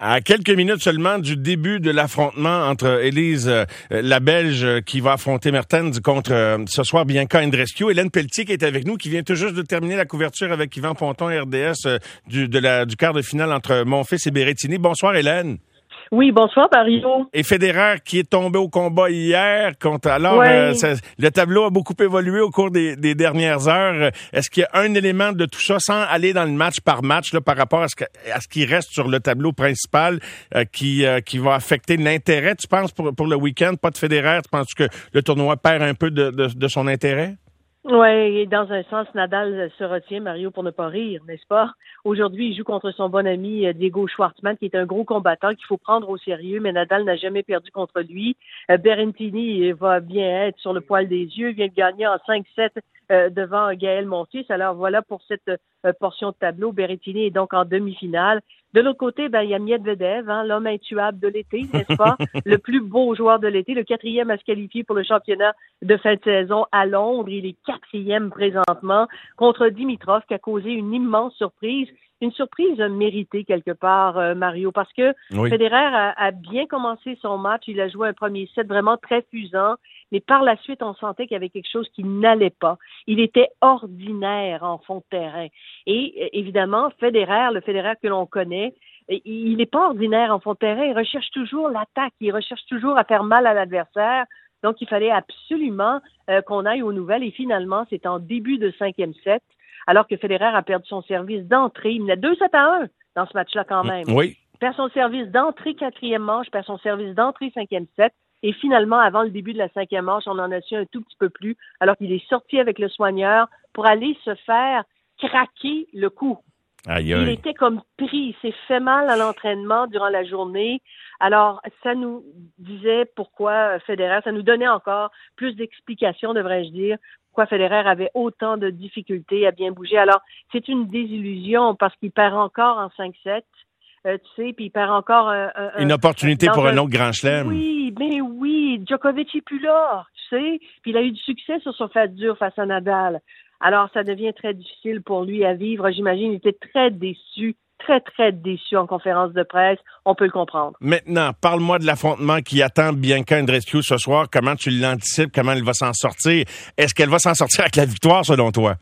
À quelques minutes seulement du début de l'affrontement entre Élise, la Belge, qui va affronter Mertens contre, ce soir, Bianca Andreescu. Hélène Pelletier qui est avec nous, qui vient tout juste de terminer la couverture avec Yvan Ponton, RDS, du quart de finale entre Monfils et Berrettini. Bonsoir, Hélène. Oui, bonsoir, Mario. Et Federer qui est tombé au combat hier. Alors, le tableau a beaucoup évolué au cours des dernières heures. Est-ce qu'il y a un élément de tout ça, sans aller dans le match par match, là, par rapport à ce qui reste sur le tableau principal, qui va affecter l'intérêt, tu penses, pour le week-end? Pas de Federer, tu penses que le tournoi perd un peu de son intérêt? Oui, dans un sens, Nadal se retient, Mario, pour ne pas rire, n'est-ce pas? Aujourd'hui, il joue contre son bon ami Diego Schwartzmann, qui est un gros combattant qu'il faut prendre au sérieux, mais Nadal n'a jamais perdu contre lui. Berrettini va bien être sur le poil des yeux, vient de gagner en 5-7 devant Gaël Monfils. Alors voilà pour cette portion de tableau. Berrettini est donc en demi-finale. De l'autre côté, il y a Medvedev, l'homme intuable de l'été, n'est-ce pas? Le plus beau joueur de l'été, le 4e à se qualifier pour le championnat de fin de saison à Londres. Il est 4e présentement contre Dimitrov, qui a causé une immense surprise. Une surprise méritée quelque part, Mario, parce que Federer a bien commencé son match. Il a joué un premier set vraiment très fusant, mais par la suite, on sentait qu'il y avait quelque chose qui n'allait pas. Il était ordinaire en fond de terrain. Et évidemment, le Federer que l'on connaît, il n'est pas ordinaire en fond de terrain. Il recherche toujours l'attaque. Il recherche toujours à faire mal à l'adversaire. Donc, il fallait absolument qu'on aille aux nouvelles. Et finalement, c'est en début de 5e set, alors que Federer a perdu son service d'entrée. Il menait 2-7-1 dans ce match-là quand même. Oui. Il perd son service d'entrée 4e manche, perd son service d'entrée 5e set. Et finalement, avant le début de la 5e manche, on en a su un tout petit peu plus, alors qu'il est sorti avec le soigneur pour aller se faire craquer le cou. Aïe, aïe. Il était comme pris, il s'est fait mal à l'entraînement durant la journée. Alors, ça nous disait pourquoi Federer, ça nous donnait encore plus d'explications, devrais-je dire, pourquoi Federer avait autant de difficultés à bien bouger. Alors, c'est une désillusion parce qu'il perd encore en 5-7. Puis il perd encore une opportunité pour un autre grand chelem. Oui, mais oui, Djokovic est plus là, tu sais. Puis il a eu du succès sur son fait dur face à Nadal. Alors, ça devient très difficile pour lui à vivre. J'imagine, il était très déçu, très déçu en conférence de presse. On peut le comprendre. Maintenant, parle-moi de l'affrontement qui attend Bianca Andreescu ce soir. Comment tu l'anticipes? Comment elle va s'en sortir? Est-ce qu'elle va s'en sortir avec la victoire, selon toi?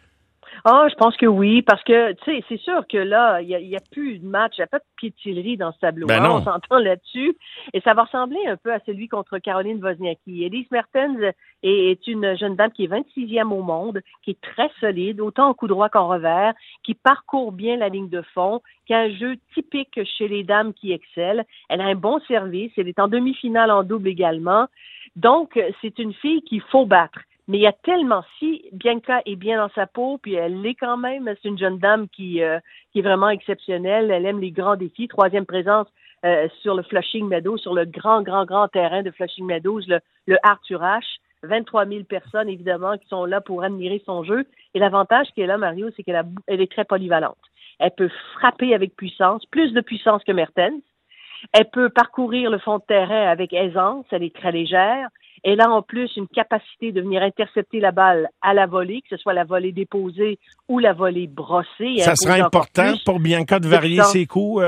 Je pense que oui, parce que, tu sais, c'est sûr que là, il y a plus de match, il n'y a pas de pied-de-tillerie dans ce tableau. On s'entend là-dessus. Et ça va ressembler un peu à celui contre Caroline Wozniacki. Elise Mertens est une jeune dame qui est 26e au monde, qui est très solide, autant en coup droit qu'en revers, qui parcourt bien la ligne de fond, qui a un jeu typique chez les dames qui excellent. Elle a un bon service. Elle est en demi-finale en double également. Donc, c'est une fille qu'il faut battre. Mais il y a tellement, si Bianca est bien dans sa peau, puis elle l'est quand même, c'est une jeune dame qui est vraiment exceptionnelle. Elle aime les grands défis. 3e présence sur le Flushing Meadows, sur le grand terrain de Flushing Meadows, le Arthur Ashe. 23 000 personnes, évidemment, qui sont là pour admirer son jeu. Et l'avantage qu'elle a, Mario, c'est qu'elle est très polyvalente. Elle peut frapper avec puissance, plus de puissance que Mertens. Elle peut parcourir le fond de terrain avec aisance. Elle est très légère. Elle a en plus une capacité de venir intercepter la balle à la volée, que ce soit la volée déposée ou la volée brossée. Ça sera important pour Bianca de varier ses coups?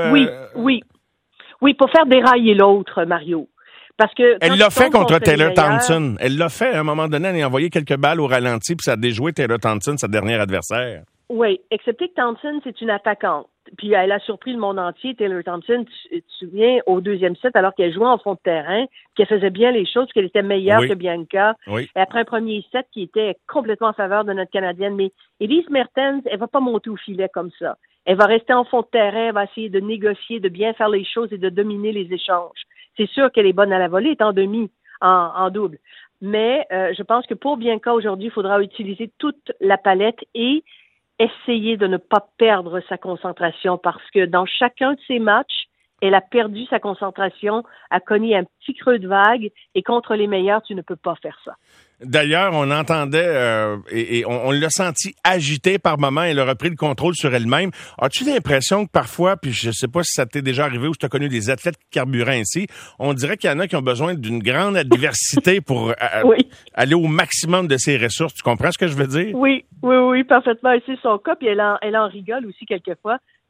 Oui, pour faire dérailler l'autre, Mario. Parce que elle l'a fait contre Taylor Townsend. Elle l'a fait à un moment donné, elle a envoyé quelques balles au ralenti, puis ça a déjoué Taylor Townsend, sa dernière adversaire. Oui, excepté que Townsend, c'est une attaquante. Puis elle a surpris le monde entier, Taylor Townsend, tu te souviens, au 2e set, alors qu'elle jouait en fond de terrain, qu'elle faisait bien les choses, qu'elle était meilleure que Bianca. Oui. Et après un premier set qui était complètement en faveur de notre Canadienne. Mais Elise Mertens, elle va pas monter au filet comme ça. Elle va rester en fond de terrain, elle va essayer de négocier, de bien faire les choses et de dominer les échanges. C'est sûr qu'elle est bonne à la volée, elle est en demi, en double. Mais je pense que pour Bianca, aujourd'hui, il faudra utiliser toute la palette et essayer de ne pas perdre sa concentration parce que dans chacun de ses matchs, elle a perdu sa concentration, a cogné un petit creux de vague et contre les meilleurs, tu ne peux pas faire ça. D'ailleurs, on entendait et on l'a senti agitée par moments. Elle a repris le contrôle sur elle-même. As-tu l'impression que parfois, puis je sais pas si ça t'est déjà arrivé ou si tu as connu des athlètes carburants ainsi, on dirait qu'il y en a qui ont besoin d'une grande adversité pour aller au maximum de ses ressources. Tu comprends ce que je veux dire? Oui, parfaitement. Et c'est son cas, puis elle en rigole aussi quelquefois.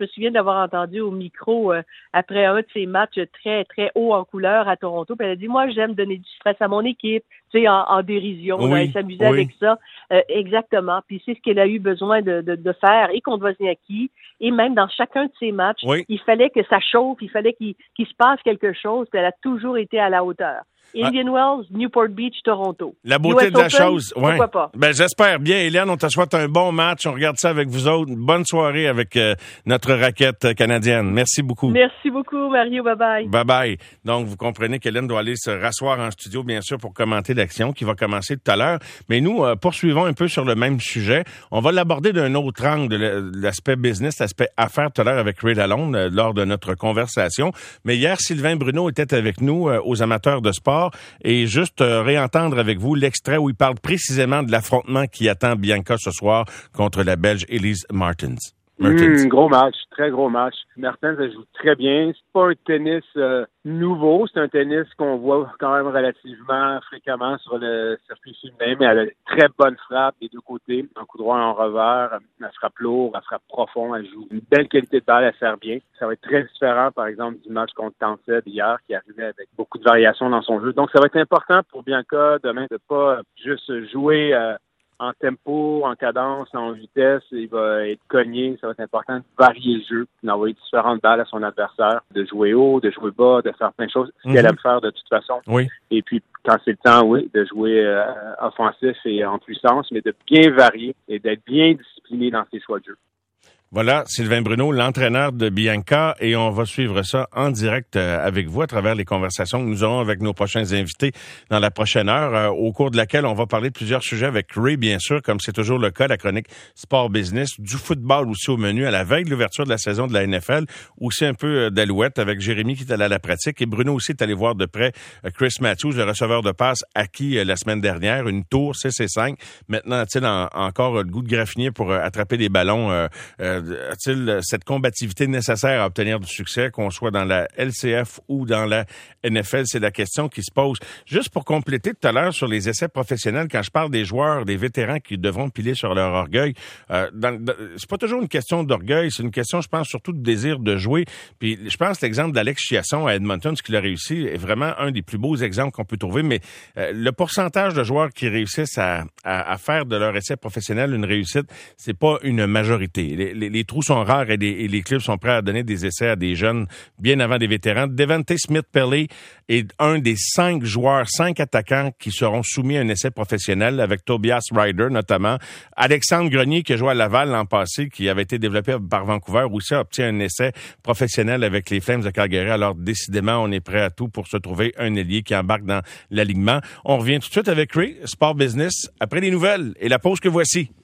me souviens d'avoir entendu au micro après un de ses matchs très, très haut en couleur à Toronto. Puis elle a dit, moi, j'aime donner du stress à mon équipe, tu sais, en dérision. Oui, elle s'amusait avec ça. Exactement. Puis c'est ce qu'elle a eu besoin de faire, et contre Wozniacki, et même dans chacun de ses matchs. Il fallait que ça chauffe, il fallait qu'il se passe quelque chose, puis elle a toujours été à la hauteur. Indian Wells, Newport Beach, Toronto. La beauté US de la Open, chose, oui. Pourquoi pas? Ben, j'espère bien, Hélène. On te souhaite un bon match. On regarde ça avec vous autres. Une bonne soirée avec notre raquette canadienne. Merci beaucoup. Merci beaucoup, Mario. Bye-bye. Bye-bye. Donc, vous comprenez qu'Hélène doit aller se rasseoir en studio, bien sûr, pour commenter l'action qui va commencer tout à l'heure. Mais nous, poursuivons un peu sur le même sujet. On va l'aborder d'un autre angle, l'aspect business, l'aspect affaires tout à l'heure avec Ray Lalonde lors de notre conversation. Mais hier, Sylvain Bruneau était avec nous aux amateurs de sport. Et juste réentendre avec vous l'extrait où il parle précisément de l'affrontement qui attend Bianca ce soir contre la Belge Elise Mertens. Gros match, très gros match. Mertens, elle joue très bien. C'est pas un tennis nouveau, c'est un tennis qu'on voit quand même relativement fréquemment sur le circuit féminin, mais elle a une très bonne frappe des deux côtés, un coup droit, un revers, elle frappe lourd, elle frappe profond, elle joue une belle qualité de balle, elle sert bien. Ça va être très différent, par exemple, du match contre Tansed hier, qui arrivait avec beaucoup de variations dans son jeu. Donc, ça va être important pour Bianca demain de pas juste jouer en tempo, en cadence, en vitesse, il va être cogné. Ça va être important de varier le jeu, d'envoyer différentes balles à son adversaire, de jouer haut, de jouer bas, de faire plein de choses, ce qu'elle aime faire de toute façon. Oui. Et puis, quand c'est le temps, de jouer offensif et en puissance, mais de bien varier et d'être bien discipliné dans ses choix de jeu. Voilà, Sylvain Bruneau, l'entraîneur de Bianca, et on va suivre ça en direct avec vous à travers les conversations que nous aurons avec nos prochains invités dans la prochaine heure, au cours de laquelle on va parler de plusieurs sujets avec Ray, bien sûr, comme c'est toujours le cas, la chronique Sport Business, du football aussi au menu, à la veille de l'ouverture de la saison de la NFL, aussi un peu d'Alouette avec Jérémy qui est allé à la pratique, et Bruno aussi est allé voir de près Chris Matthews, le receveur de passe acquis la semaine dernière, une tour CC5. Maintenant, a-t-il encore le goût de graffiner pour attraper des ballons a-t-il cette combativité nécessaire à obtenir du succès, qu'on soit dans la LCF ou dans la NFL? C'est la question qui se pose. Juste pour compléter tout à l'heure sur les essais professionnels, quand je parle des joueurs, des vétérans qui devront piler sur leur orgueil, c'est pas toujours une question d'orgueil, c'est une question, je pense, surtout de désir de jouer. Puis je pense que l'exemple d'Alex Chiasson à Edmonton, ce qu'il a réussi, est vraiment un des plus beaux exemples qu'on peut trouver. Mais le pourcentage de joueurs qui réussissent à faire de leur essai professionnel une réussite, c'est pas une majorité. Les trous sont rares et les clubs sont prêts à donner des essais à des jeunes bien avant des vétérans. Devante Smith-Pelly est un des 5 attaquants qui seront soumis à un essai professionnel, avec Tobias Ryder notamment. Alexandre Grenier, qui a joué à Laval l'an passé, qui avait été développé par Vancouver, aussi a obtenu un essai professionnel avec les Flames de Calgary. Alors décidément, on est prêt à tout pour se trouver un ailier qui embarque dans l'alignement. On revient tout de suite avec Ray, Sport Business, après les nouvelles et la pause que voici.